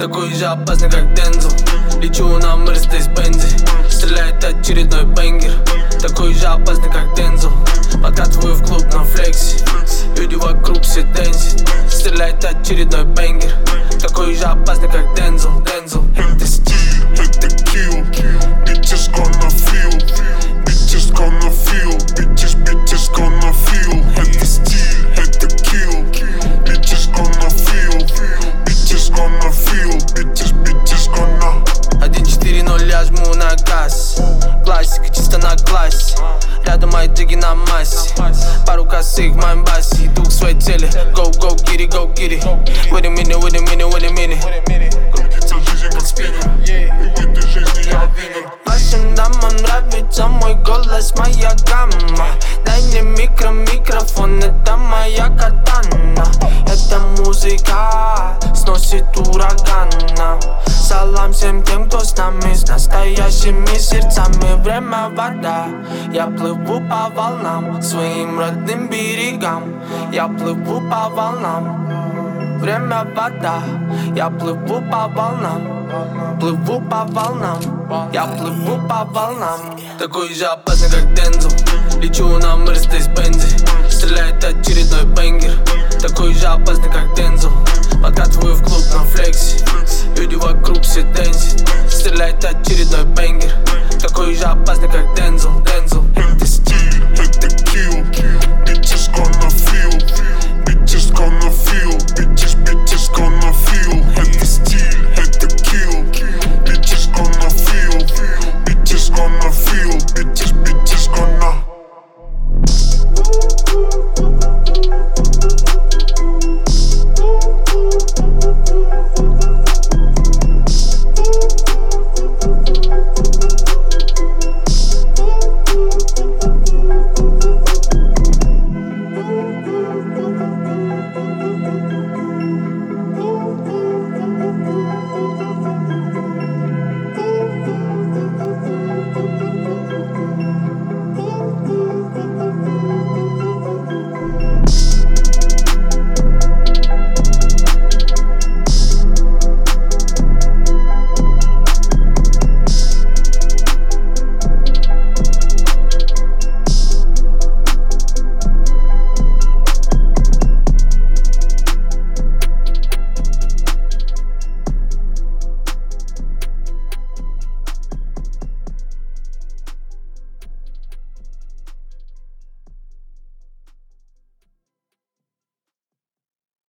такой же опасный, как Дензел. Лечу на Мерседес-Бензе, стреляет очередной бенгер. Такой же опасный, как Дензел. Подкатываю в клуб на флексе, люди вокруг все дэнсят. Стреляет очередной бенгер. Такой же опасный, как Дензел. Это стиль, это kill. Bitches gonna feel. Bitches gonna feel. Bitches gonna feel. Это стиль, это kill. Bitches gonna feel. Bitches gonna feel. Bitches gonna. 1-4-0, я жму на газ. Классика чисто на классе. Рядом мои джиги на массе. Пару косых в моем басе. Иду к своей цели. Go, go, get it, go, get it. Wait a minute, wait a minute, wait a minute. Крутится жизнь как спиннер. И в этой жизни я winner. Вашим дамам нравится мой голос, моя гамма. Дай мне микрофон, это моя катана. Эта музыка сносит урагана. Салам всем тем, кто с нами, с настоящими сердцами. Время вода, я плыву по волнам, своим родным берегам. Я плыву по волнам. Время вода, я плыву по волнам. Плыву по волнам, я плыву по волнам. Такой же опасный, как Дензел. Лечу на Мерседес-Бензе, стреляет очередной бенгер. Такой же опасный, как Дензел. Подкатываю в клуб на флексе, люди вокруг все дэнсят. Стреляет очередной бенгер. Такой же опасный, как Дензел.